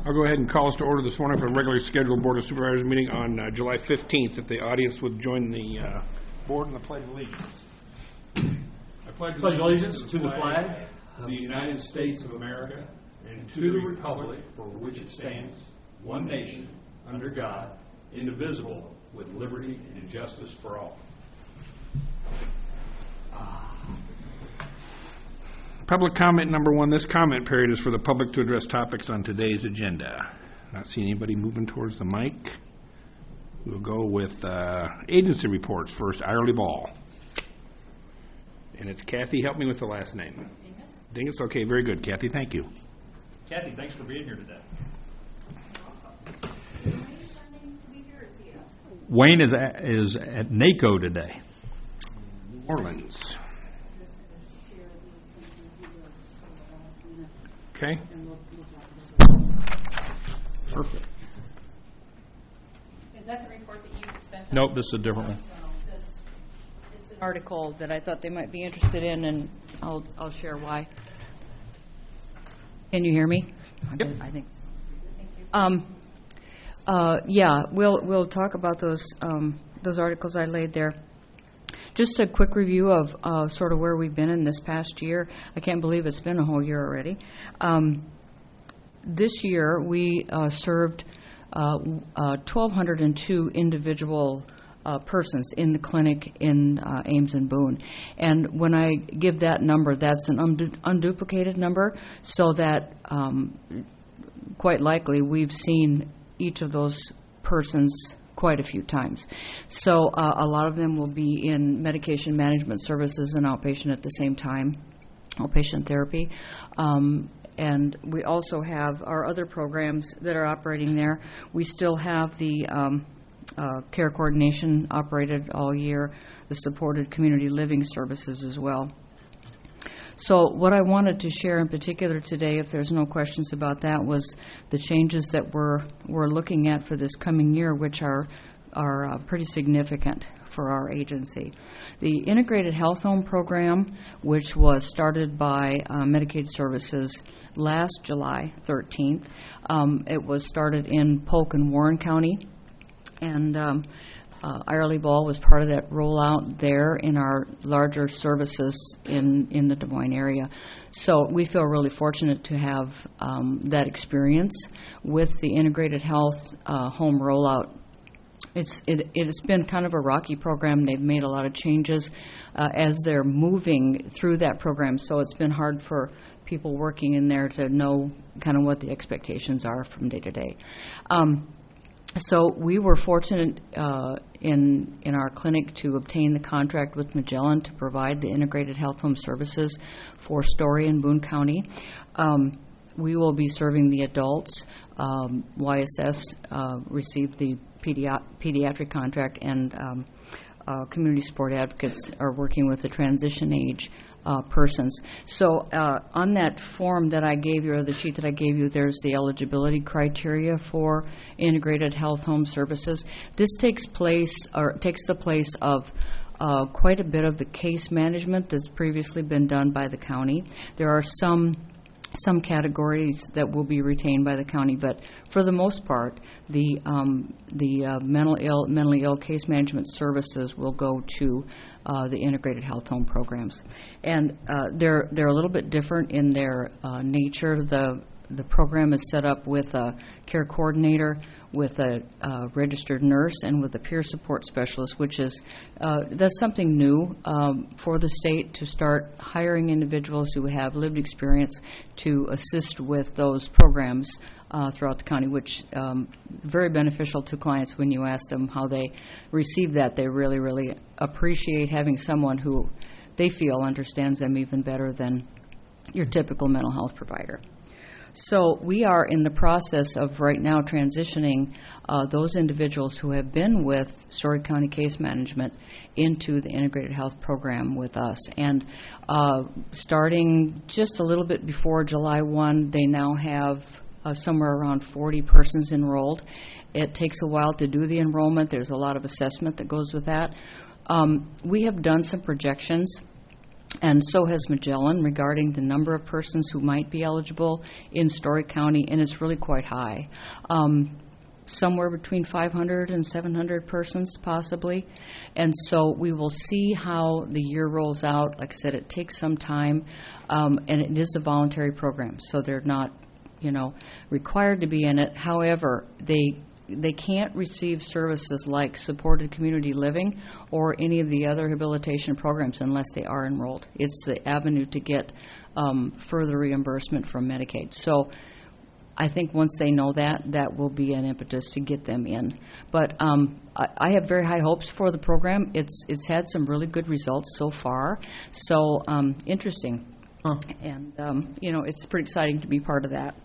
I'll go ahead and call us to order this morning for a regularly scheduled Board of Supervisors meeting on July 15th. If the audience would join the board in the Pledge of Allegiance. I pledge allegiance to the flag of the United States of America and to the republic for which it stands, one nation, under God, indivisible, with liberty and justice for all. Public comment number one. This comment period is for the public to address topics on today's agenda. Not seeing anybody moving towards the mic. We'll go with agency reports first. Irely Ball. And it's Kathy. Help me with the last name. Dingus. Okay, very good, Kathy. Thank you. Kathy, thanks for being here today. Wayne is at NACO today. New Orleans. Okay. Perfect. Is that the report that you sent? Nope, this is a different one. It's an article that I thought they might be interested in, and I'll share why. Can you hear me? Yep. I think so. Thank you. Yeah, we'll talk about those articles I laid there. Just a quick review of sort of where we've been in this past year. I can't believe it's been a whole year already. This year we served 1,202 individual persons in the clinic in Ames and Boone. And when I give that number, that's an unduplicated number, so that quite likely we've seen each of those persons quite a few times. So a lot of them will be in medication management services and outpatient at the same time, outpatient therapy. And we also have our other programs that are operating there. We still have the care coordination operated all year, the supported community living services as well. So what I wanted to share in particular today, if there's no questions about that, was the changes that we're looking at for this coming year, which are pretty significant for our agency. The Integrated Health Home Program, which was started by Medicaid Services last July 13th, it was started in Polk and Warren County, and Irely Ball was part of that rollout there in our larger services in the Des Moines area. So we feel really fortunate to have that experience with the Integrated Health Home rollout. It has been kind of a rocky program. They've made a lot of changes as they're moving through that program, so it's been hard for people working in there to know kind of what the expectations are from day to day. So we were fortunate in our clinic to obtain the contract with Magellan to provide the integrated health home services for Story and Boone County. We will be serving the adults. YSS received the pediatric contract, and community support advocates are working with the transition age persons. So on that form that I gave you, or the sheet that I gave you, there's the eligibility criteria for integrated health home services. This takes the place of quite a bit of the case management that's previously been done by the county. There are some categories that will be retained by the county, but for the most part, the mentally ill case management services will go to the integrated health home programs, and they're a little bit different in their nature. The program is set up with a care coordinator, with a registered nurse, and with a peer support specialist, which is that's something new for the state, to start hiring individuals who have lived experience to assist with those programs throughout the county, which very beneficial to clients. When you ask them how they receive that, they really, really appreciate having someone who they feel understands them even better than your typical mental health provider. So we are in the process of right now transitioning those individuals who have been with Story County Case Management into the integrated health program with us. And starting just a little bit before July 1, they now have somewhere around 40 persons enrolled. It takes a while to do the enrollment. There's a lot of assessment that goes with that. We have done some projections and so has Magellan regarding the number of persons who might be eligible in Story County, and it's really quite high. Somewhere between 500 and 700 persons possibly. And so we will see how the year rolls out. Like I said, it takes some time, and it is a voluntary program, so they're not, required to be in it. However, they can't receive services like supported community living or any of the other rehabilitation programs unless they are enrolled. It's the avenue to get further reimbursement from Medicaid. So I think once they know that will be an impetus to get them in. But I have very high hopes for the program. It's had some really good results so far. So interesting. Huh. And, it's pretty exciting to be part of that.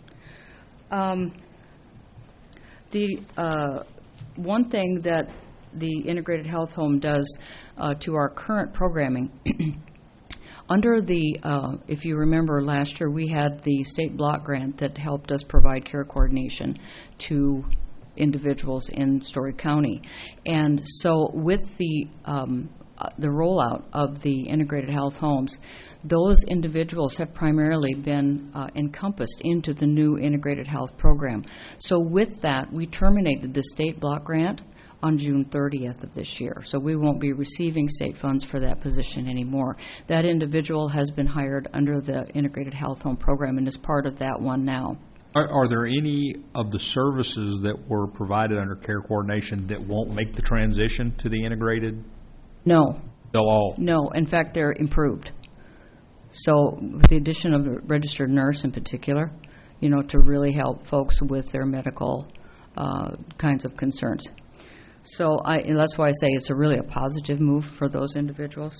The one thing that the Integrated Health Home does to our current programming, under the, if you remember last year, we had the state block grant that helped us provide care coordination to individuals in Story County. And so with the rollout of the Integrated Health Homes, those individuals have primarily been encompassed into the new Integrated Health Program. So with that, we terminated the state block grant on June 30th of this year. So we won't be receiving state funds for that position anymore. That individual has been hired under the Integrated Health Home Program and is part of that one now. Are there any of the services that were provided under care coordination that won't make the transition to the integrated? No. They'll all? No. In fact, they're improved. So with the addition of a registered nurse in particular, to really help folks with their medical kinds of concerns. So and that's why I say it's really a positive move for those individuals.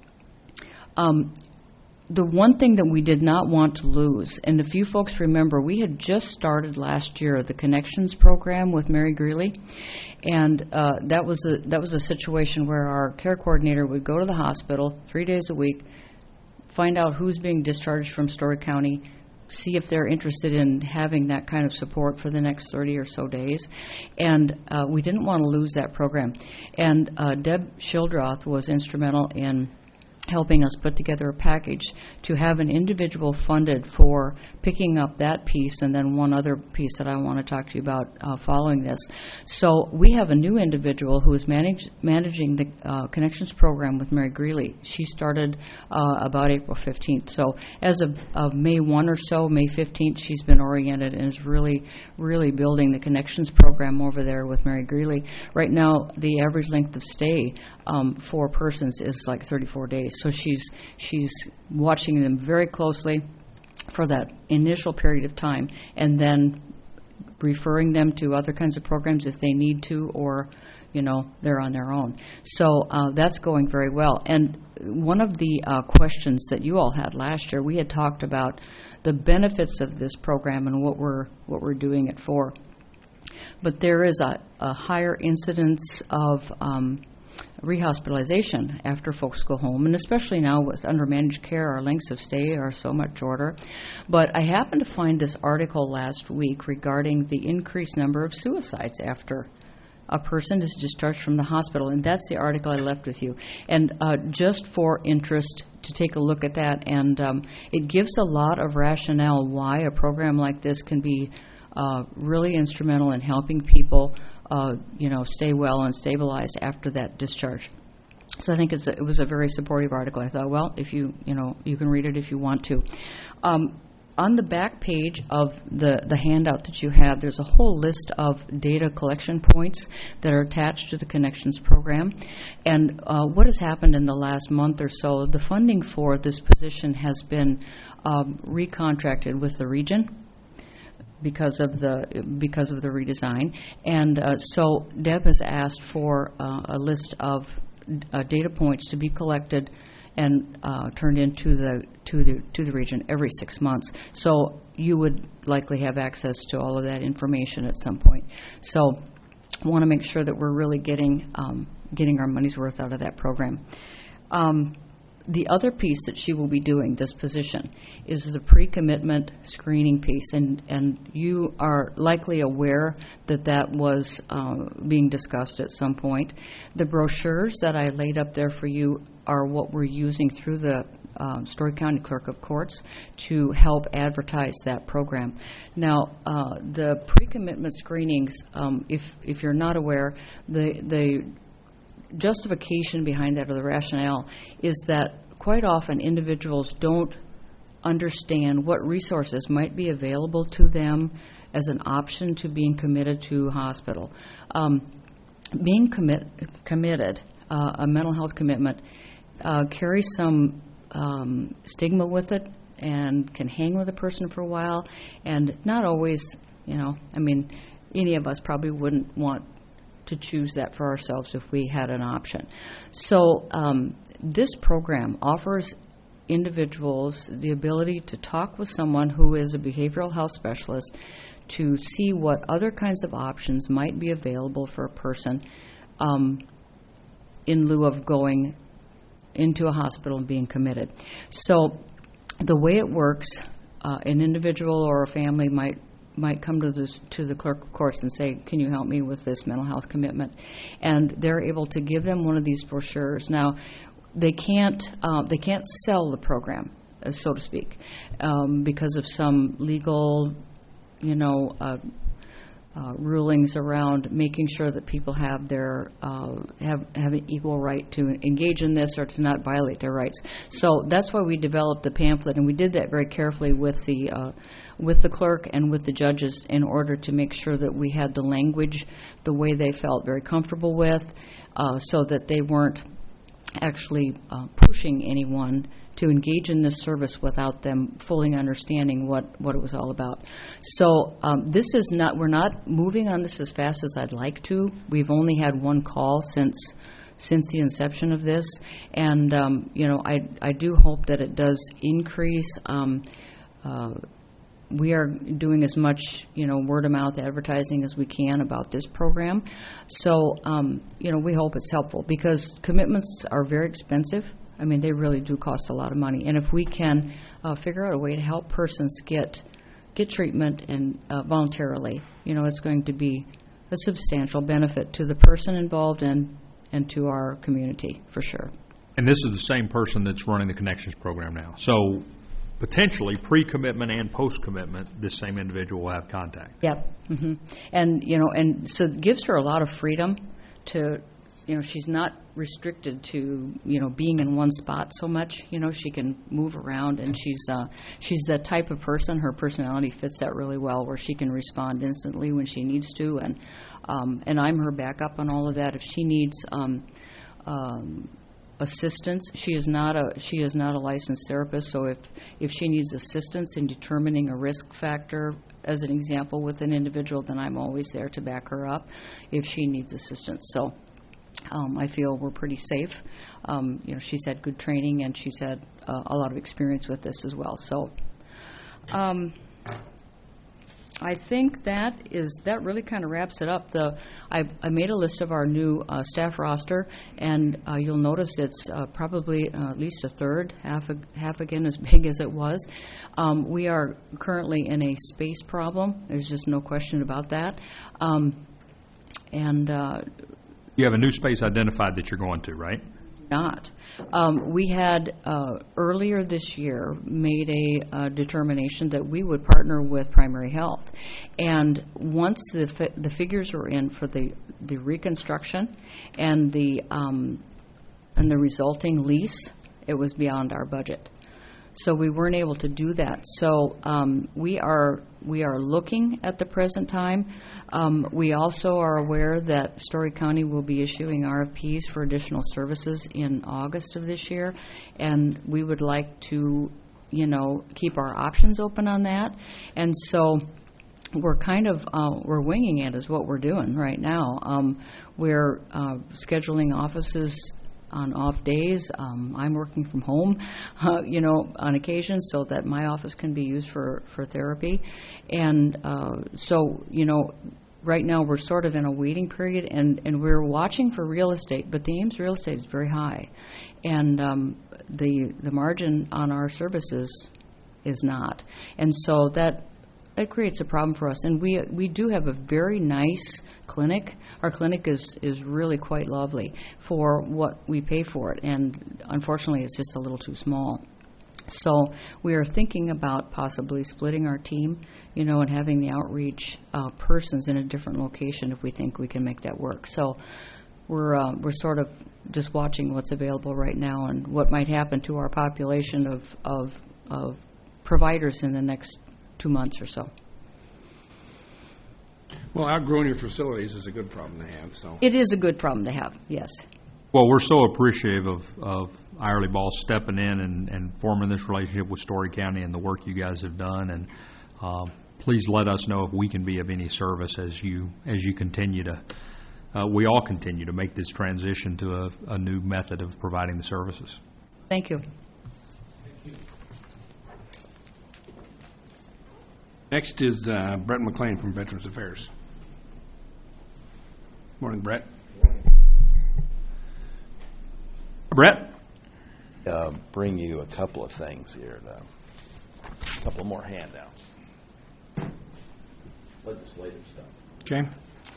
The one thing that we did not want to lose, and if you folks remember, we had just started last year the Connections program with Mary Greeley, and that was a situation where our care coordinator would go to the hospital 3 days a week, find out who's being discharged from Story County, see if they're interested in having that kind of support for the next 30 or so days. And we didn't want to lose that program. And Deb Schildroth was instrumental in helping us put together a package to have an individual funded for picking up that piece, and then one other piece that I want to talk to you about following this. So we have a new individual who is managing the Connections program with Mary Greeley. She started about April 15th. So as of May 1 or so, May 15th, she's been oriented and is really, really building the Connections program over there with Mary Greeley. Right now, the average length of stay for persons is like 34 days. So she's watching them very closely for that initial period of time, and then referring them to other kinds of programs if they need to, or they're on their own. So that's going very well. And one of the questions that you all had last year, we had talked about the benefits of this program and what we're doing it for. But there is a higher incidence of rehospitalization after folks go home, and especially now with undermanaged care, our lengths of stay are so much shorter. But I happened to find this article last week regarding the increased number of suicides after a person is discharged from the hospital, and that's the article I left with you. And just for interest, to take a look at that, and it gives a lot of rationale why a program like this can be really instrumental in helping people stay well and stabilized after that discharge. So I think it was a very supportive article. I thought, well, if you can read it if you want to. On the back page of the handout that you have, there's a whole list of data collection points that are attached to the Connections program. And what has happened in the last month or so, the funding for this position has been recontracted with the region because of the redesign. And so Deb has asked for a list of data points to be collected and turned into the region every 6 months. So you would likely have access to all of that information at some point. So I want to make sure that we're really getting our money's worth out of that program. The other piece that she will be doing, this position, is the pre-commitment screening piece, and you are likely aware that was being discussed at some point. The brochures that I laid up there for you are what we're using through the Story County Clerk of Courts to help advertise that program. Now, the pre-commitment screenings, if you're not aware, the justification behind that, or the rationale, is that quite often individuals don't understand what resources might be available to them as an option to being committed to hospital. Being committed, a mental health commitment, carries some stigma with it and can hang with a person for a while, and not always, any of us probably wouldn't want to choose that for ourselves if we had an option. So this program offers individuals the ability to talk with someone who is a behavioral health specialist to see what other kinds of options might be available for a person in lieu of going into a hospital and being committed. So the way it works, an individual or a family might come to the clerk of courts and say, can you help me with this mental health commitment? And they're able to give them one of these brochures. Now, they can't sell the program, so to speak, because of some legal, rulings around making sure that people have their have an equal right to engage in this or to not violate their rights. So that's why we developed the pamphlet, and we did that very carefully with the clerk and with the judges in order to make sure that we had the language the way they felt very comfortable with, so that they weren't actually pushing anyone to engage in this service without them fully understanding what it was all about. So we're not moving on this as fast as I'd like to. We've only had one call since the inception of this, and I do hope that it does increase. We are doing as much, word-of-mouth advertising as we can about this program. So, we hope it's helpful, because commitments are very expensive. I mean, they really do cost a lot of money. And if we can figure out a way to help persons get treatment and voluntarily, it's going to be a substantial benefit to the person involved and to our community, for sure. And this is the same person that's running the Connections program now. So potentially pre-commitment and post-commitment, this same individual will have contact. Yep. Mm-hmm. And so it gives her a lot of freedom to, she's not restricted to, being in one spot so much. She can move around, and she's that type of person. Her personality fits that really well, where she can respond instantly when she needs to, and I'm her backup on all of that. If she needs assistance, she is not a licensed therapist, so if she needs assistance in determining a risk factor, as an example, with an individual, then I'm always there to back her up if she needs assistance. So I feel we're pretty safe. She's had good training, and she's had a lot of experience with this as well. So I think that really kind of wraps it up. I made a list of our new staff roster, and you'll notice it's probably at least a third, half again as big as it was. We are currently in a space problem. There's just no question about that. You have a new space identified that you're going to, right? Not. We had earlier this year made a determination that we would partner with Primary Health, and once the figures were in for the reconstruction and the resulting lease, it was beyond our budget. So we weren't able to do that. So we are looking at the present time. We also are aware that Story County will be issuing RFPs for additional services in August of this year, and we would like to, keep our options open on that. And so we're kind of we're winging it is what we're doing right now. We're scheduling offices on off days. I'm working from home, on occasion, so that my office can be used for therapy. And so, right now we're sort of in a waiting period, and we're watching for real estate, but the Ames real estate is very high, and the margin on our services is not. And so that creates a problem for us. And we do have a very nice clinic. Our clinic is really quite lovely for what we pay for it, and unfortunately it's just a little too small. So we are thinking about possibly splitting our team, and having the outreach persons in a different location if we think we can make that work. So we're sort of just watching what's available right now and what might happen to our population of providers in the next 2 months or so. Well, outgrowing your facilities is a good problem to have, so. It is a good problem to have, yes. Well, we're so appreciative of Irely Ball stepping in and forming this relationship with Story County and the work you guys have done. And please let us know if we can be of any service as you continue to, we all continue to make this transition to a new method of providing the services. Thank you. Next is Brett McLean from Veterans Affairs. Morning, Brett. Brett? Bring you a couple of things here, a couple more handouts. Legislative stuff. Okay.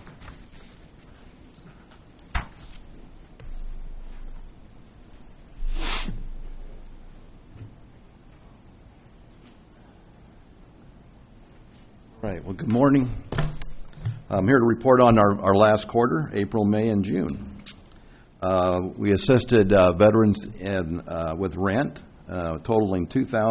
All right, well, good morning. I'm here to report on our last quarter, April, May, and June. We assisted veterans with rent, totaling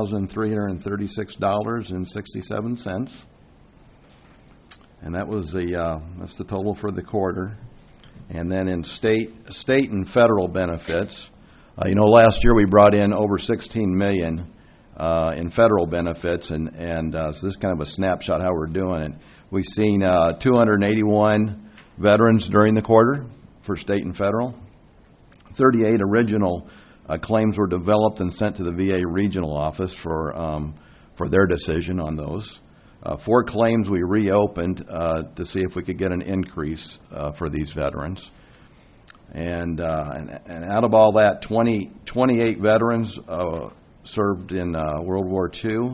$2,336.67, and that's the total for the quarter. And then in state and federal benefits, last year we brought in over $16 million in federal benefits, and so this is kind of a snapshot how we're doing it. We've seen 281 veterans during the quarter for state and federal. 38 original claims were developed and sent to the VA regional office for their decision on those. 4 claims we reopened to see if we could get an increase for these veterans. And out of all that, 28 veterans served in World War II,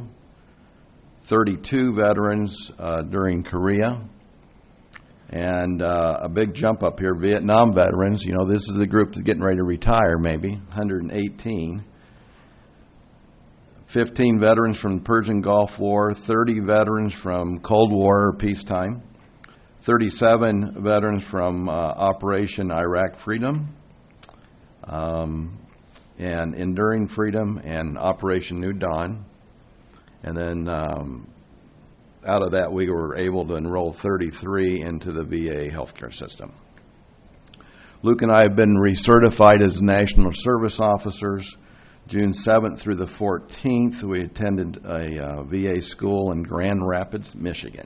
32 veterans during Korea, and a big jump up here, Vietnam veterans. This is the group that's getting ready to retire, maybe, 118. 15 veterans from the Persian Gulf War, 30 veterans from Cold War or peacetime, 37 veterans from Operation Iraq Freedom, and Enduring Freedom and Operation New Dawn. And then out of that, we were able to enroll 33 into the VA healthcare system. Luke and I have been recertified as National Service Officers. June 7th through the 14th, we attended a VA school in Grand Rapids, Michigan.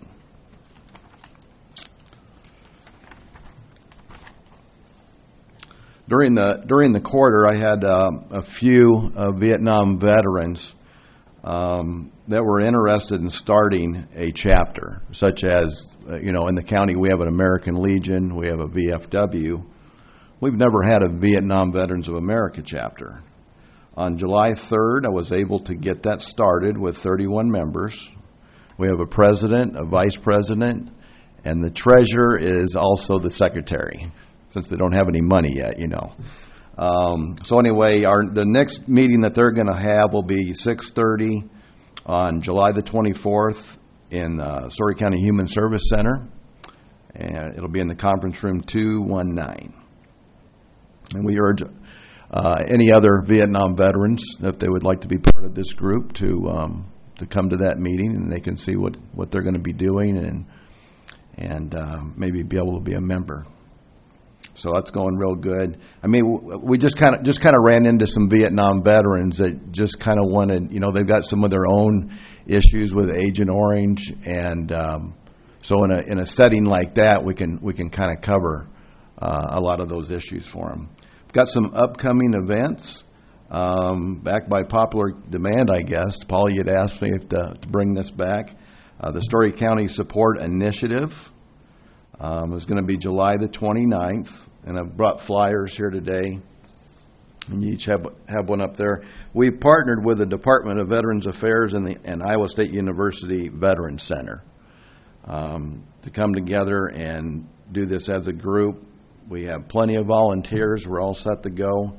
During the quarter, I had a few Vietnam veterans that were interested in starting a chapter, such as, in the county we have an American Legion, we have a VFW. We've never had a Vietnam Veterans of America chapter. On July 3rd, I was able to get that started with 31 members. We have a president, a vice president, and the treasurer is also the secretary, since they don't have any money yet, So anyway, the next meeting that they're going to have will be 6:30 on July the 24th in Story County Human Service Center, and it'll be in the conference room 219. And we urge any other Vietnam veterans, if they would like to be part of this group, to come to that meeting, and they can see what they're going to be doing and maybe be able to be a member. So that's going real good. I mean, we just kind of ran into some Vietnam veterans that just kind of wanted, they've got some of their own issues with Agent Orange, and so in a setting like that, we can kind of cover a lot of those issues for them. We've got some upcoming events, backed by popular demand, I guess. Paul, you'd asked me to bring this back. The Story County Support Initiative is going to be July the 29th, and I've brought flyers here today, and you each have one up there. We partnered with the Department of Veterans Affairs and Iowa State University Veterans Center to come together and do this as a group. We have plenty of volunteers. We're all set to go.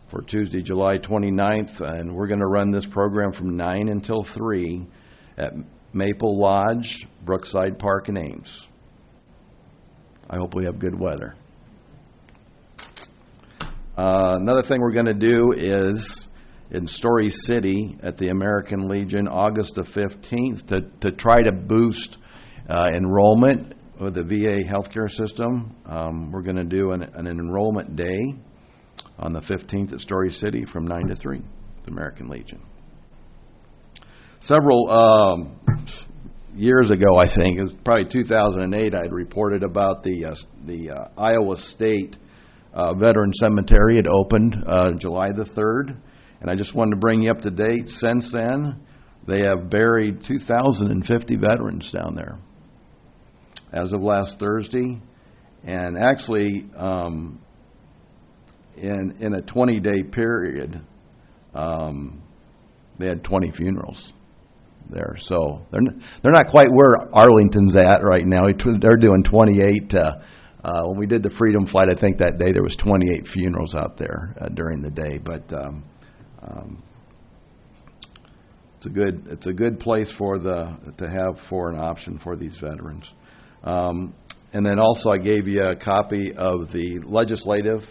for Tuesday, July 29th, and we're going to run this program from 9 until 3 at Maple Lodge, Brookside Park, and Ames. I hope we have good weather. Another thing we're going to do is in Story City at the American Legion, August the 15th, to try to boost enrollment with the VA healthcare system. We're going to do an enrollment day on the 15th at Story City from 9 to 3, the American Legion. Several years ago, I think, it was probably 2008, I had reported about the Iowa State Veteran Cemetery. It opened July the 3rd, and I just wanted to bring you up to date. Since then, they have buried 2,050 veterans down there as of last Thursday, and actually in a 20-day period, they had 20 funerals there. So they're not quite where Arlington's at right now. They're doing 28. When we did the Freedom Flight, I think that day there was 28 funerals out there during the day. But it's a good place to have for an option for these veterans. And then also I gave you a copy of the legislative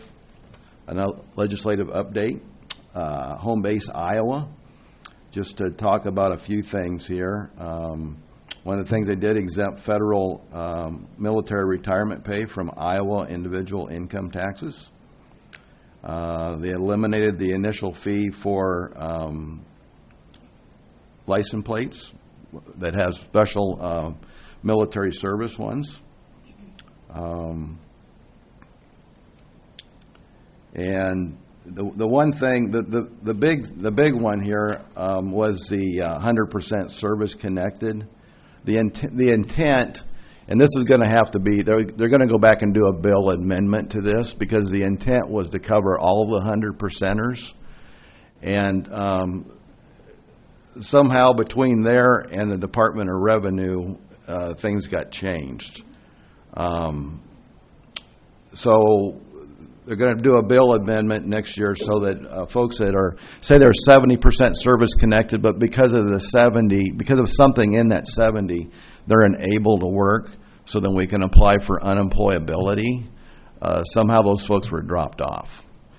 update, Home Base Iowa, just to talk about a few things here. One of the things they did, exempt federal military retirement pay from Iowa individual income taxes. They eliminated the initial fee for license plates that have special military service ones. And the one thing, the big one here was the 100% service connected. The intent, and this is going to have to be, they're going to go back and do a bill amendment to this, because the intent was to cover all of the 100%ers, and somehow between there and the Department of Revenue, things got changed. So they're going to do a bill amendment next year so that folks that say they're 70% service connected, but because of something in that 70, they're unable to work, so then we can apply for unemployability. Somehow those folks were dropped off.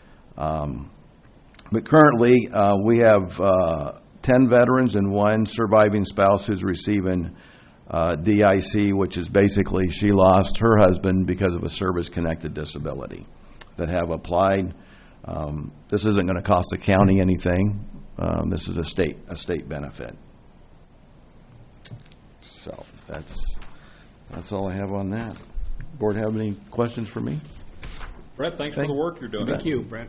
But currently, we have 10 veterans and one surviving spouse who's receiving DIC, which is basically she lost her husband because of a service-connected disability, that have applied. This isn't going to cost the county anything. This is a state benefit. So that's all I have on that. Board have any questions for me? Brett, thanks for the work you're doing. Thank you, Brett.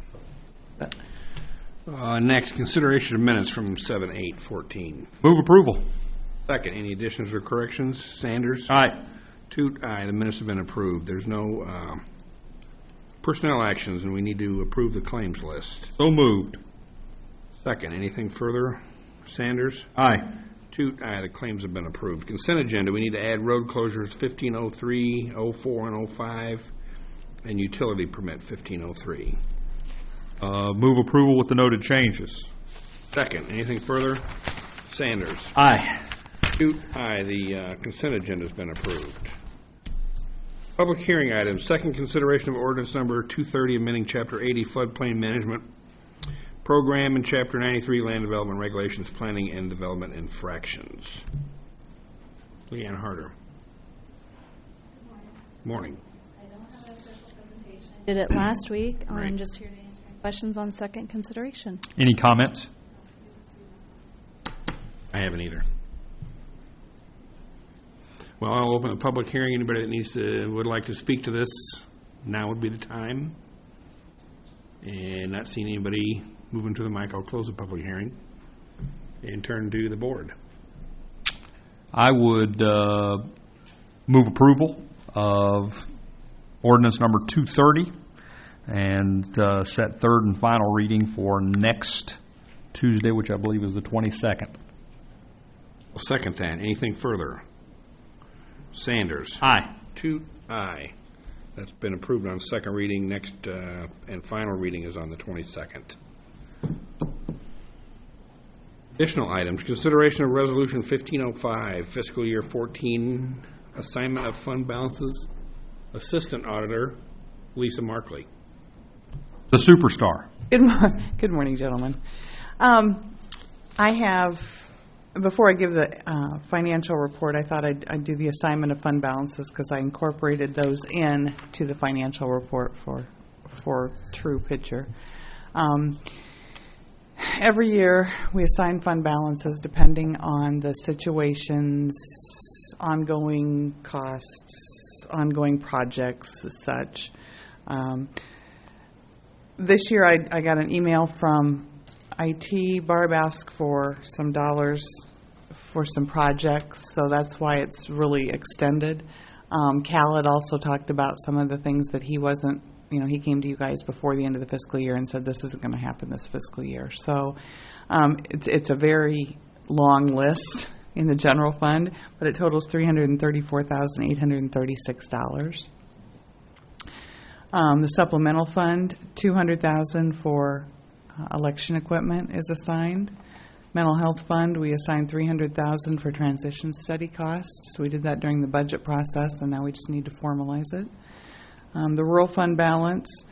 Next, consideration of minutes from 7/8/14. Move approval. Second, any additions or corrections? Sanders? Aye. Toot, aye. The minutes have been approved. There's no personnel actions, and we need to approve the claims list. So moved. Second, anything further? Sanders? Aye. Toot, aye. The claims have been approved. Consent agenda, we need to add road closures 1503, 04, and 05, and utility permit 1503. Move approval with the noted changes. Second, anything further? Sanders? Aye. Toot, aye. The consent agenda has been approved. Public hearing items. Second, consideration of ordinance number 230, amending Chapter 80 floodplain management program and Chapter 93 land development regulations, planning and development infractions. Leanne Harder. Morning. I don't have a special presentation. Did it last week. Right. I'm just here to answer any questions on second consideration. Any comments? I haven't either. Well, I'll open the public hearing. Anybody that would like to speak to this, now would be the time. And not seeing anybody moving to the mic, I'll close the public hearing and turn to the board. I would move approval of ordinance number 230 and set third and final reading for next Tuesday, which I believe is the 22nd. I'll second that. Anything further? Sanders. Aye. Toot, aye. That's been approved on second reading. Next and final reading is on the 22nd. Additional items, consideration of Resolution 1505, fiscal year 14, assignment of fund balances. Assistant Auditor Lisa Markley. The superstar. Good morning, gentlemen. I have, before I give the financial report, I thought I'd do the assignment of fund balances because I incorporated those in to the financial report for true picture. Every year, we assign fund balances depending on the situations, ongoing costs, ongoing projects, as such. This year, I got an email from IT. Barb asked for some dollars for some projects, so that's why it's really extended. Cal had also talked about some of the things that he wasn't, he came to you guys before the end of the fiscal year and said this isn't going to happen this fiscal year. So it's a very long list in the general fund, but it totals $334,836. The supplemental fund, $200,000 for election equipment is assigned. Mental health fund, we assigned $300,000 for transition study costs. We did that during the budget process, and now we just need to formalize it. The rural fund balance,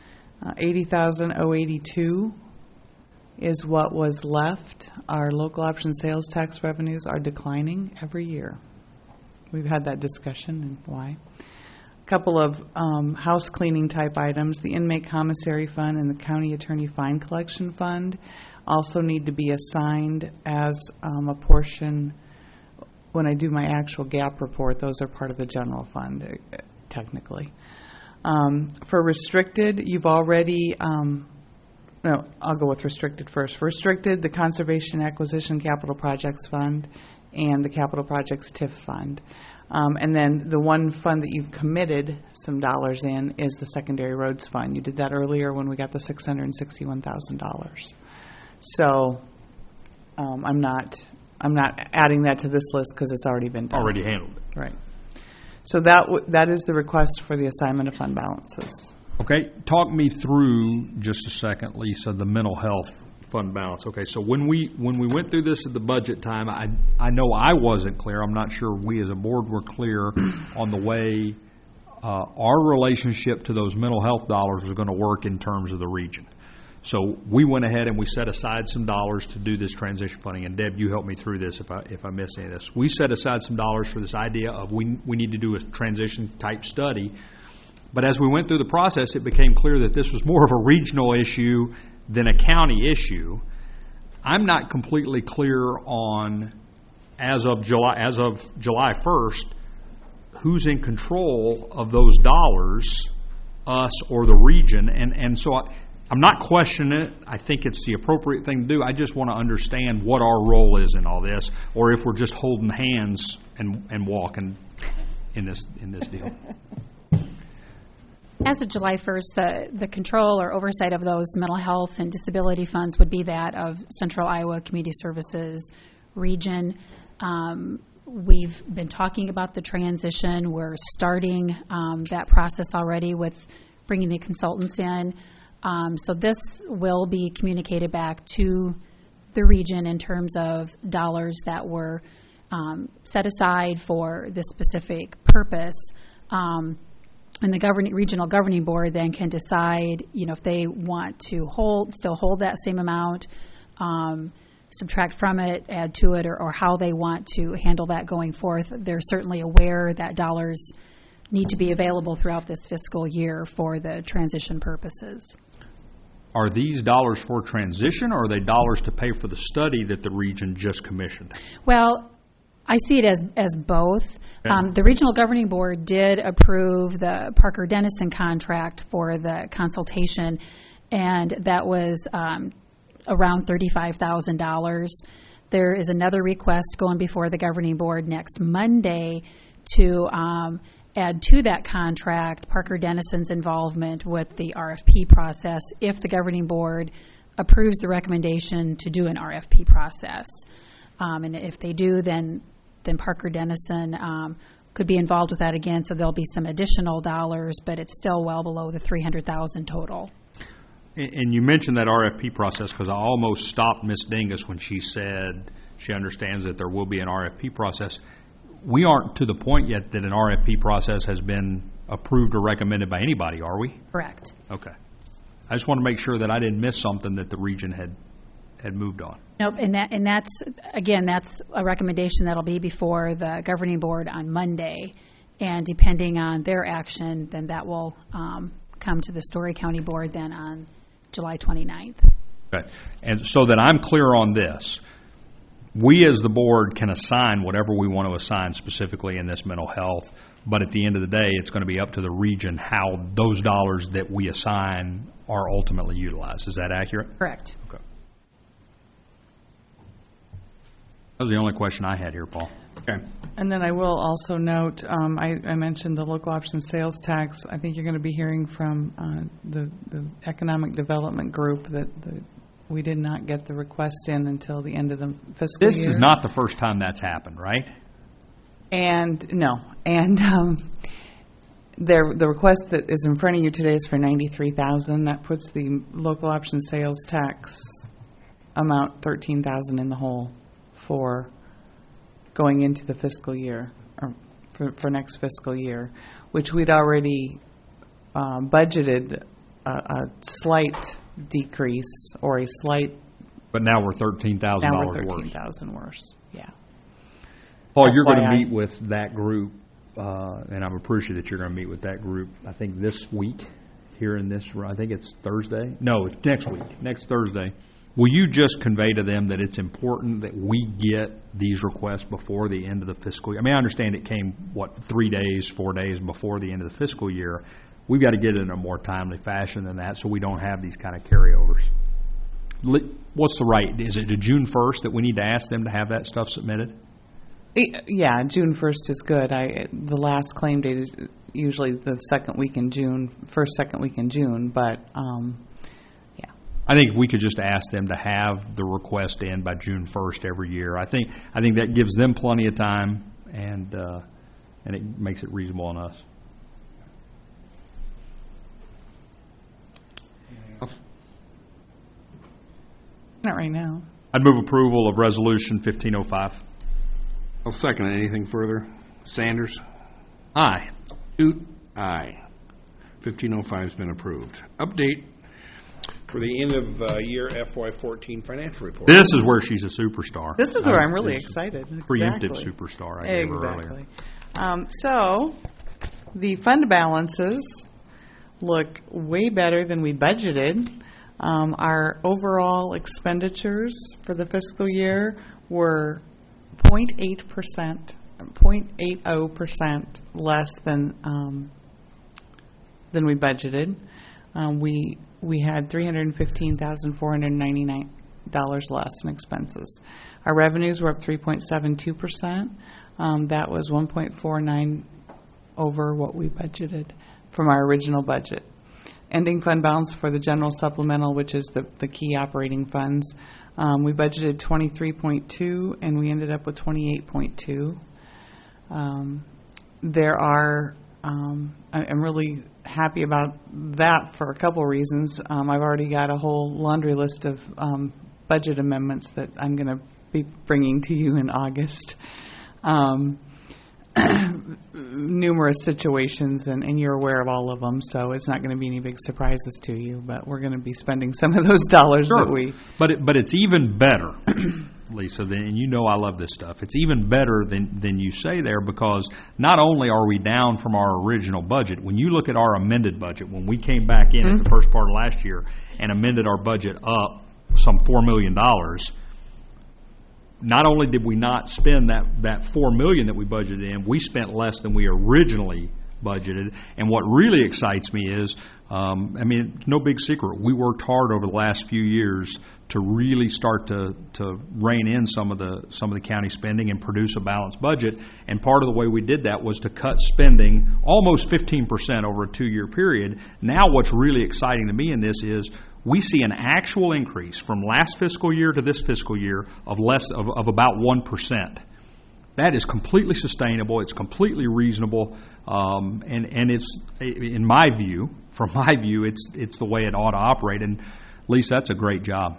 $80,082 is what was left. Our local option sales tax revenues are declining every year. We've had that discussion and why. A couple of house cleaning type items. The inmate commissary fund and the county attorney fine collection fund also need to be assigned as a portion. When I do my actual GAAP report, those are part of the general fund, technically. For restricted, you've already, no, I'll go with restricted first. For restricted, the Conservation Acquisition Capital Projects Fund and the Capital Projects TIF Fund. And then the one fund that you've committed some dollars in is the Secondary Roads Fund. You did that earlier when we got the $661,000. So I'm not adding that to this list because it's already been done. Already handled it. Right. So that is the request for the assignment of fund balances. Okay, talk me through just a second, Lisa, the mental health fund balance. Okay, so when we went through this at the budget time, I know I wasn't clear. I'm not sure we as a board were clear on the way our relationship to those mental health dollars was going to work in terms of the region. So we went ahead and we set aside some dollars to do this transition funding. And Deb, you help me through this if I miss any of this. We set aside some dollars for this idea of we need to do a transition type study. But as we went through the process, it became clear that this was more of a regional issue than a county issue. I'm not completely clear on, as of July 1st, who's in control of those dollars, us or the region. And so I'm not questioning it. I think it's the appropriate thing to do. I just want to understand what our role is in all this, or if we're just holding hands and walking in this deal. As of July 1st, the control or oversight of those mental health and disability funds would be that of Central Iowa Community Services region. We've been talking about the transition. We're starting that process already with bringing the consultants in. So this will be communicated back to the region in terms of dollars that were set aside for this specific purpose. And the regional governing board then can decide, if they want to still hold that same amount, subtract from it, add to it, or how they want to handle that going forth. They're certainly aware that dollars need to be available throughout this fiscal year for the transition purposes. Are these dollars for transition, or are they dollars to pay for the study that the region just commissioned? Well, I see it as both. Okay. The Regional Governing Board did approve the Parker Dennison contract for the consultation, and that was around $35,000. There is another request going before the Governing Board next Monday to add to that contract Parker Dennison's involvement with the RFP process if the Governing Board approves the recommendation to do an RFP process. And if they do, then Parker Dennison could be involved with that again, so there'll be some additional dollars, but it's still well below the 300,000 total. And you mentioned that RFP process, because I almost stopped Ms. Dingus when she said she understands that there will be an RFP process. We aren't to the point yet that an RFP process has been approved or recommended by anybody, are we? Correct. Okay. I just want to make sure that I didn't miss something that the region had moved on. Nope, and that's a recommendation that'll be before the governing board on Monday, and depending on their action, then that will come to the Story County Board then on July 29th. Okay. And so that I'm clear on this, we as the board can assign whatever we want to assign specifically in this mental health, but at the end of the day, it's going to be up to the region how those dollars that we assign are ultimately utilized. Is that accurate? Correct. Okay. That was the only question I had here, Paul. Okay. And then I will also note, I mentioned the local option sales tax. I think you're going to be hearing from the Economic Development Group that we did not get the request in until the end of the fiscal year. This is not the first time that's happened, right? And, no. And the request that is in front of you today is for $93,000. That puts the local option sales tax amount $13,000 in the hole for going into the fiscal year, or for next fiscal year, which we'd already budgeted a slight decrease or a slight. But now we're $13,000 Now we're worse. $13,000 worse. Yeah. Paul, you're going to FYI. meet with that group, and I'm appreciative that you're going to meet with that group, I think this week, here in this, I think it's Thursday? No, it's next week, next Thursday. Will you just convey to them that it's important that we get these requests before the end of the fiscal year? I mean, I understand it came, 4 days before the end of the fiscal year. We've got to get it in a more timely fashion than that so we don't have these kind of carryovers. What's the right? Is it to June 1st that we need to ask them to have that stuff submitted? Yeah, June 1st is good. The last claim date is usually the second week in June, second week in June, but yeah. I think if we could just ask them to have the request in by June 1st every year, I think that gives them plenty of time, and it makes it reasonable on us. Not right now. I'd move approval of Resolution 1505. I'll second it. Anything further? Sanders? Aye. Ute? Aye. 1505 has been approved. Update for the end of year FY14 financial report. This is where she's a superstar. This is where I'm really excited. Preemptive Exactly. superstar I gave her earlier. Exactly. So, the fund balances look way better than we budgeted. Our overall expenditures for the fiscal year were 0.80% less than we budgeted. We had $315,499 less in expenses. Our revenues were up 3.72%. That was 1.49 over what we budgeted from our original budget. Ending fund balance for the general supplemental, which is the key operating funds, we budgeted 23.2 and we ended up with 28.2. I'm really happy about that for a couple reasons. I've already got a whole laundry list of budget amendments that I'm going to be bringing to you in August. Numerous situations, and you're aware of all of them, so it's not going to be any big surprises to you, but we're going to be spending some of those dollars Sure. that we... But it's even better, Lisa, and you know I love this stuff. It's even better than you say there, because not only are we down from our original budget, when you look at our amended budget, when we came back in at the first part of last year and amended our budget up some $4 million, not only did we not spend that $4 million that we budgeted in, we spent less than we originally budgeted. And what really excites me is, no big secret, we worked hard over the last few years to really start to rein in some of the county spending and produce a balanced budget. And part of the way we did that was to cut spending almost 15% over a 2-year period. Now what's really exciting to me in this is we see an actual increase from last fiscal year to this fiscal year of about 1%. That is completely sustainable. It's completely reasonable, and it's, in my view, from my view, it's the way it ought to operate. And Lisa, that's a great job.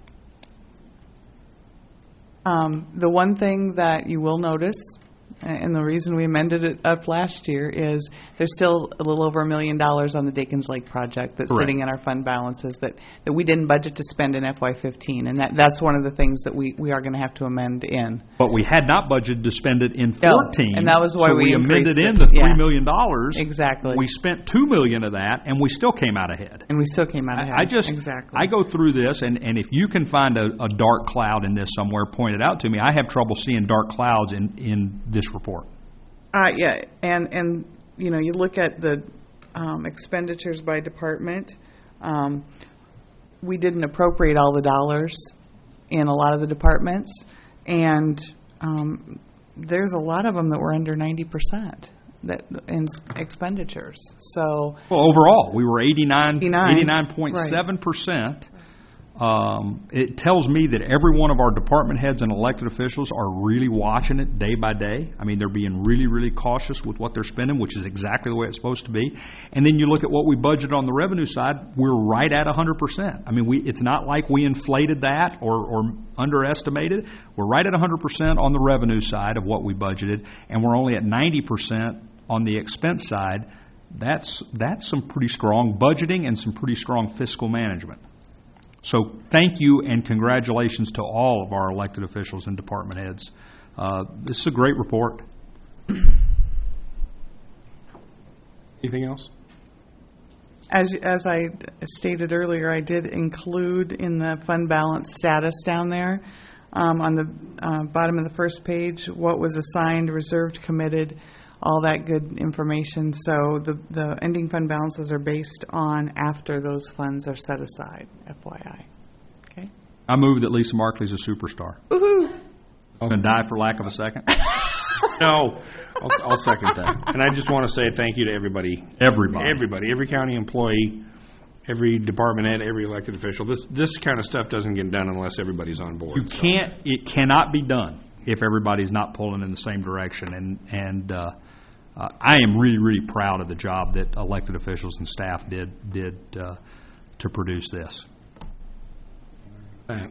The one thing that you will notice, and the reason we amended it up last year, is there's still a little over $1 million on the Dakins Lake project that's Correct. sitting in our fund balances that we didn't budget to spend in FY15, and that's one of the things that we are going to have to amend in. But we had not budgeted to spend it in No, 14. and that was why so we amended increased in it. the Yeah. $3 million. Exactly. We spent $2 million of that, and we still came out ahead. And we still came out ahead. Exactly. I go through this, and if you can find a dark cloud in this somewhere, point it out to me. I have trouble seeing dark clouds in this report. Yeah, and you look at the expenditures by department. We didn't appropriate all the dollars in a lot of the departments, and there's a lot of them that were under 90% that in expenditures. So, Well, overall, we were 89.7%. Right. It tells me that every one of our department heads and elected officials are really watching it day by day. I mean, they're being really, really cautious with what they're spending, which is exactly the way it's supposed to be. And then you look at what we budgeted on the revenue side, we're right at 100%. I mean, it's not like we inflated that or underestimated. We're right at 100% on the revenue side of what we budgeted, and we're only at 90% on the expense side. That's some pretty strong budgeting and some pretty strong fiscal management. So thank you and congratulations to all of our elected officials and department heads. This is a great report. Anything else? as I stated earlier, I did include in the fund balance status down there on the bottom of the first page what was assigned, reserved, committed, all that good information. So the ending fund balances are based on after those funds are set aside, FYI. Okay? I move that Lisa Markley's a superstar. Woohoo! And die for lack of a second? No, I'll second that. And I just want to say thank you to everybody. Everybody. Every county employee, every department head, every elected official. This kind of stuff doesn't get done unless everybody's on board. It cannot be done if everybody's not pulling in the same direction. And I am really, really proud of the job that elected officials and staff did to produce this. Now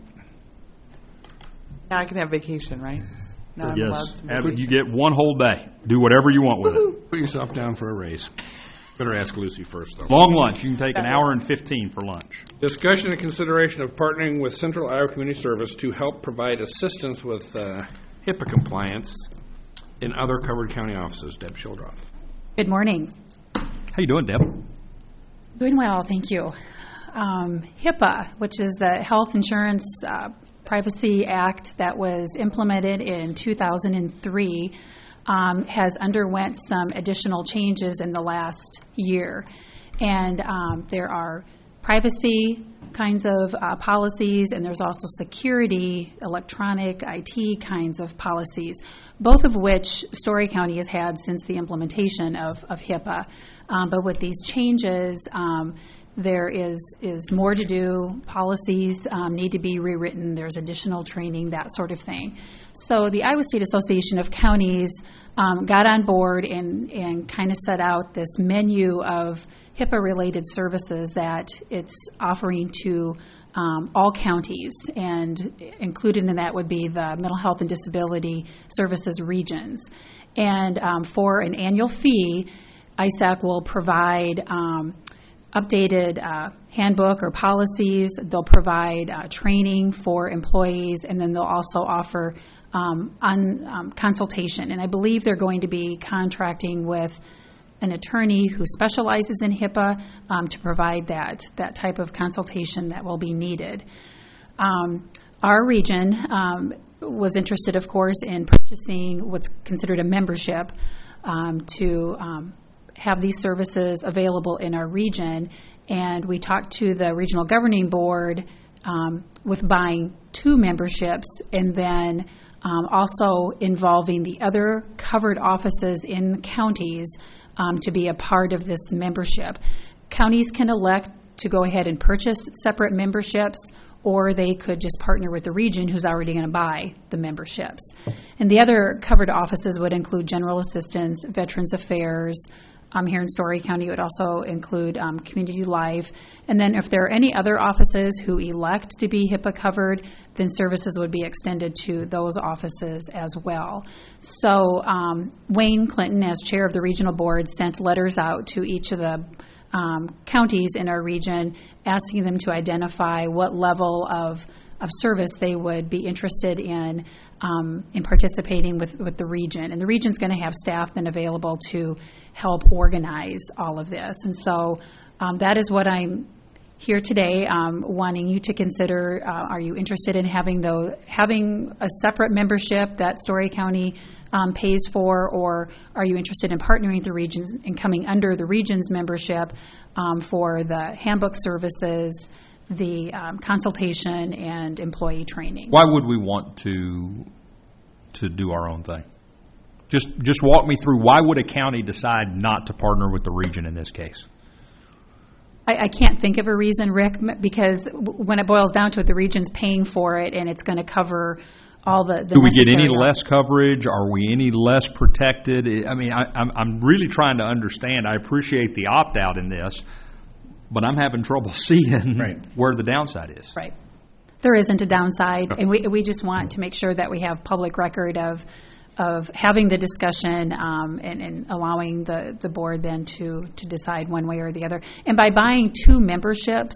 I can have vacation, right? Now I'm allowed Yes, some vacation. you get one whole day. Do whatever you want with it. Put yourself down for a raise. Better ask Lucy first, though. Long lunch. You can take an hour and 15 for lunch. Discussion and consideration of partnering with Central Iowa Community Service to help provide assistance with HIPAA compliance in other covered county offices. Deb Shildroth. Good morning. How you doing, Deb? Doing well, thank you. HIPAA, which is the Health Insurance Privacy Act that was implemented in 2003, has underwent some additional changes in the last year. And there are privacy kinds of policies, and there's also security, electronic, IT kinds of policies, both of which Story County has had since the implementation of HIPAA. But with these changes, there is more to do. Policies need to be rewritten. There's additional training, that sort of thing. So the Iowa State Association of Counties got on board and kind of set out this menu of HIPAA-related services that it's offering to all counties, and included in that would be the Mental Health and Disability Services regions. And for an annual fee, ISAC will provide updated handbook or policies. They'll provide training for employees, and then they'll also offer consultation. And I believe they're going to be contracting with an attorney who specializes in HIPAA to provide that type of consultation that will be needed. Our region was interested, of course, in purchasing what's considered a membership to have these services available in our region, and we talked to the regional governing board with buying 2 memberships, and then also involving the other covered offices in counties to be a part of this membership. Counties can elect to go ahead and purchase separate memberships, or they could just partner with the region who's already going to buy the memberships. And the other covered offices would include general assistance, Veterans Affairs. Here in Story County, it would also include Community Life. And then if there are any other offices who elect to be HIPAA covered, then services would be extended to those offices as well. So Wayne Clinton, as chair of the regional board, sent letters out to each of the counties in our region, asking them to identify what level of service they would be interested in participating with the region. And the region's going to have staff then available to help organize all of this. And so that is what I'm here today wanting you to consider. Are you interested in having a separate membership that Story County pays for, or are you interested in partnering with the regions and coming under the region's membership for the handbook services, the consultation, and employee training? Why would we want to do our own thing? Just walk me through, why would a county decide not to partner with the region in this case? I can't think of a reason, Rick, because when it boils down to it, the region's paying for it, and it's going to cover all the Do we get any necessary- less coverage? Are we any less protected? I mean, I'm really trying to understand. I appreciate the opt-out in this, but I'm having trouble seeing where the downside is. Right. There isn't a downside, and we just want to make sure that we have public record of having the discussion and allowing the board then to decide one way or the other. And by buying 2 memberships,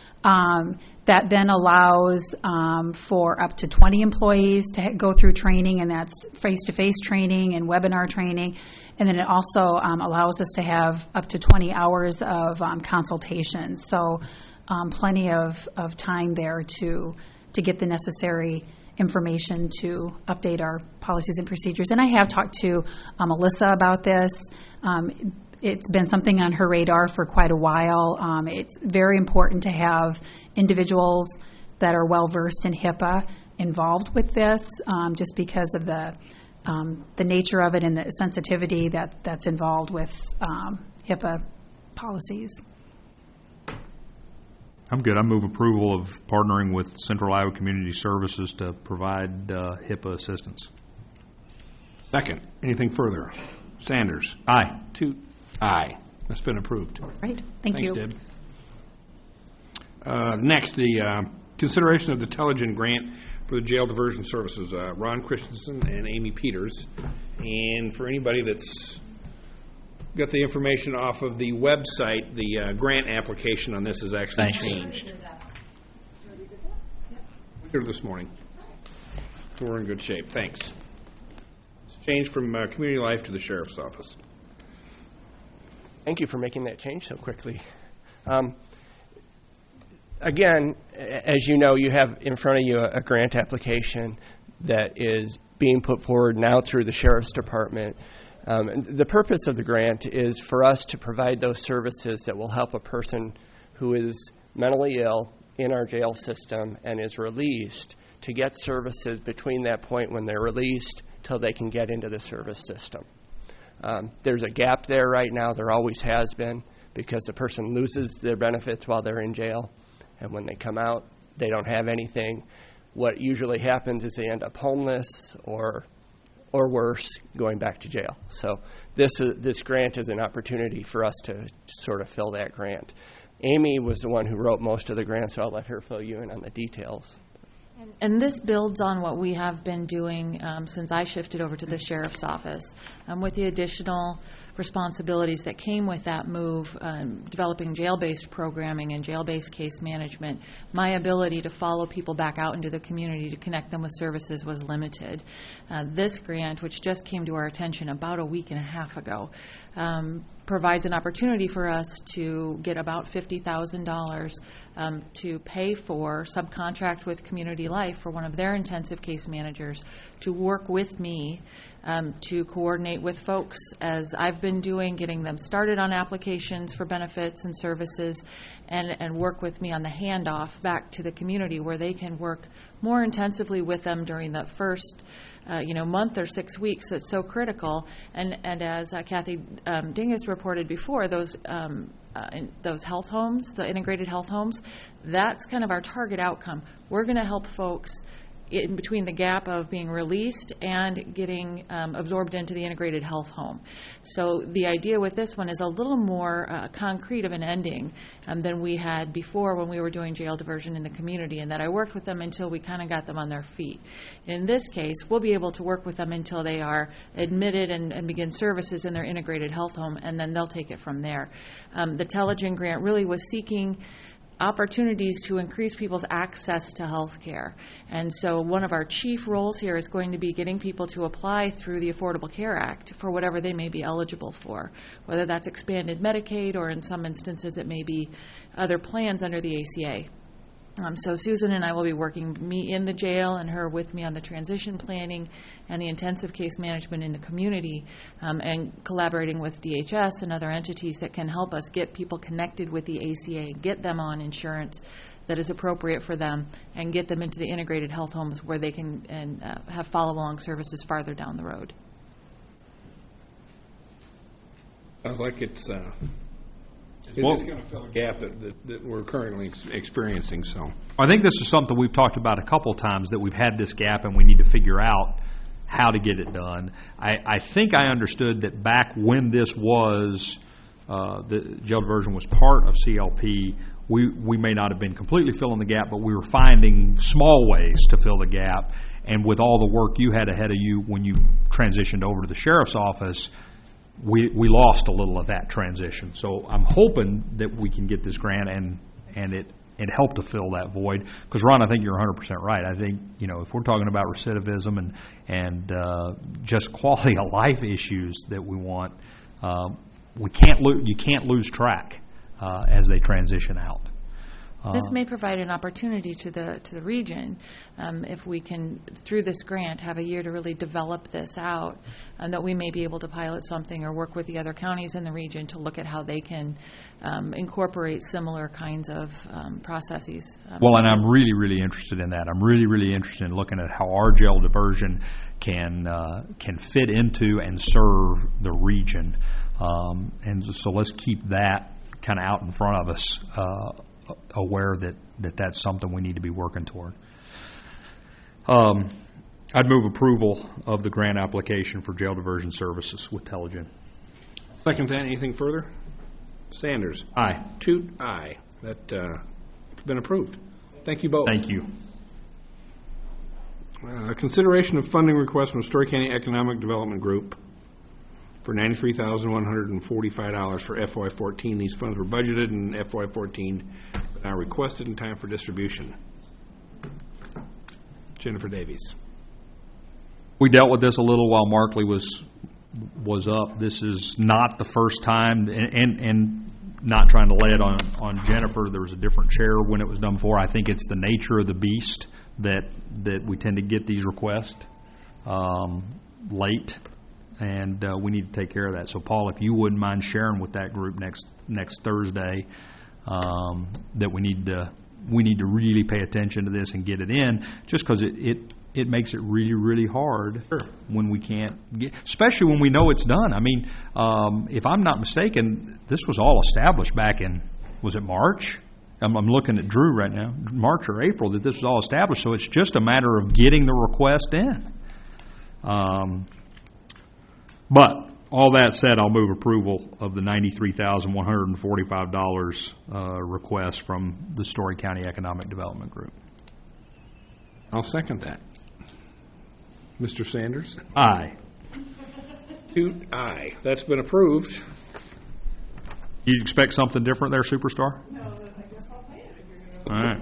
that then allows for up to 20 employees to go through training, and that's face-to-face training and webinar training. And then it also allows us to have up to 20 hours of consultation. So plenty of time there to get the necessary information to update our policies and procedures. And I have talked to Melissa about this. It's been something on her radar for quite a while. It's very important to have individuals that are well-versed in HIPAA involved with this, just because of the nature of it and the sensitivity that's involved with HIPAA policies. I'm good. I move approval of partnering with Central Iowa Community Services to provide HIPAA assistance. Second. Anything further? Sanders. Aye. Toot. Aye. That's been approved. Right. Thank you. Thanks, Deb. Next, the consideration of the Telligent grant for the jail diversion services. Ron Christensen and Amy Peters. And for anybody that's got the information off of the website, the grant application on this has actually changed. Here this morning. So we're in good shape. Thanks. It's changed from Community Life to the Sheriff's Office. Thank you for making that change so quickly. Again, as you know, you have in front of you a grant application that is being put forward now through the Sheriff's Department. The purpose of the grant is for us to provide those services that will help a person who is mentally ill in our jail system and is released to get services between that point when they're released till they can get into the service system. There's a gap there right now. There always has been, because the person loses their benefits while they're in jail, and when they come out, they don't have anything. What usually happens is they end up homeless or worse, going back to jail. So this grant is an opportunity for us to sort of fill that grant. Amy was the one who wrote most of the grant, so I'll let her fill you in on the details. And this builds on what we have been doing since I shifted over to the Sheriff's Office. With the additional responsibilities that came with that move, developing jail-based programming and jail-based case management, my ability to follow people back out into the community to connect them with services was limited. This grant, which just came to our attention about a week and a half ago, provides an opportunity for us to get about $50,000 to pay for, subcontract with Community Life for one of their intensive case managers to work with me to coordinate with folks, as I've been doing, getting them started on applications for benefits and services, and work with me on the handoff back to the community where they can work more intensively with them during that first month or 6 weeks that's so critical. And as Kathy Dingus reported before, those health homes, the integrated health homes, that's kind of our target outcome. We're going to help folks in between the gap of being released and getting absorbed into the integrated health home. So the idea with this one is a little more concrete of an ending than we had before when we were doing jail diversion in the community, and that I worked with them until we kind of got them on their feet. In this case, we'll be able to work with them until they are admitted and begin services in their integrated health home, and then they'll take it from there. The Telegen grant really was seeking opportunities to increase people's access to health care. And so one of our chief roles here is going to be getting people to apply through the Affordable Care Act for whatever they may be eligible for, whether that's expanded Medicaid or in some instances it may be other plans under the ACA. So Susan and I will be working, me in the jail and her with me on the transition planning and the intensive case management in the community, and collaborating with DHS and other entities that can help us get people connected with the ACA, get them on insurance that is appropriate for them, and get them into the integrated health homes where they can have follow-along services farther down the road. Sounds like it's going to fill a gap that we're currently experiencing. So I think this is something we've talked about a couple times, that we've had this gap and we need to figure out how to get it done. I think I understood that back when this was, the jail diversion was part of CLP, we may not have been completely filling the gap, but we were finding small ways to fill the gap. And with all the work you had ahead of you when you transitioned over to the sheriff's office, we lost a little of that transition. So I'm hoping that we can get this grant and it help to fill that void. Because, Ron, I think you're 100% right. I think, if we're talking about recidivism and just quality of life issues that we want, you can't lose track as they transition out. This may provide an opportunity to the region, if we can, through this grant, have a year to really develop this out, and that we may be able to pilot something or work with the other counties in the region to look at how they can incorporate similar kinds of processes. Well, and I'm really, really interested in that. I'm really, really interested in looking at how our jail diversion can fit into and serve the region. And so let's keep that kind of out in front of us, aware that that's something we need to be working toward. I'd move approval of the grant application for jail diversion services with Telegen. Second that. Anything further? Sanders. Aye. Toot. Aye. That's been approved. Thank you both. Thank you. Consideration of funding request from Story County Economic Development Group for $93,145 for FY14. These funds were budgeted in FY14, but now requested in time for distribution. Jennifer Davies. We dealt with this a little while Markley was up. This is not the first time, and not trying to lay it on Jennifer. There was a different chair when it was done before. I think it's the nature of the beast that we tend to get these requests late. And we need to take care of that. So, Paul, if you wouldn't mind sharing with that group next Thursday, that we need to really pay attention to this and get it in, just because it makes it really, really hard when we can't get, especially when we know it's done. I mean, if I'm not mistaken, this was all established back in, was it March? I'm looking at Drew right now, March or April, that this was all established. So it's just a matter of getting the request in. But all that said, I'll move approval of the $93,145 request from the Story County Economic Development Group. I'll second that. Mr. Sanders? Aye. Toot. Aye. That's been approved. You expect something different there, Superstar? No, I guess I'll pay it if you're All going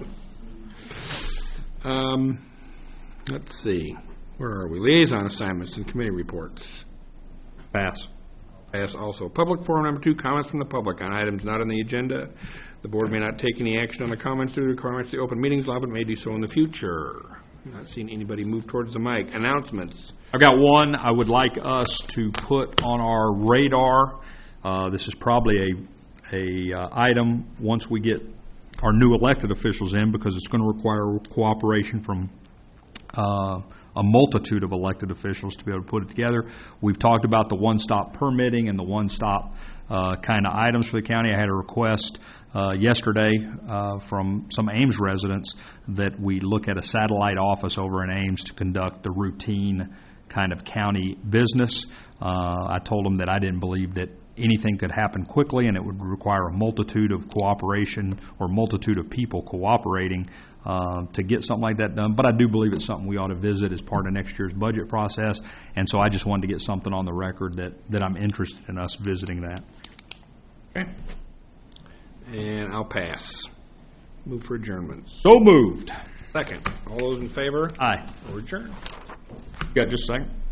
right. Let's see. Where are we? Liaison assignments and committee reports. Pass. Pass also. Public forum number 2, comments from the public on items not on the agenda. The board may not take any action on the comments due to requirements of the open meetings law, but may do so in the future. Not seeing anybody move towards the mic. Announcements. I've got one I would like us to put on our radar. This is probably a item once we get our new elected officials in, because it's going to require cooperation from a multitude of elected officials to be able to put it together. We've talked about the one-stop permitting and the one-stop kind of items for the county. I had a request yesterday from some Ames residents that we look at a satellite office over in Ames to conduct the routine kind of county business. I told them that I didn't believe that anything could happen quickly, and it would require a multitude of cooperation or multitude of people cooperating to get something like that done. But I do believe it's something we ought to visit as part of next year's budget process, and so I just wanted to get something on the record that I'm interested in us visiting that. Okay. And I'll pass. Move for adjournment. So moved. Second. All those in favor? Aye. Or adjourn. You got just a second?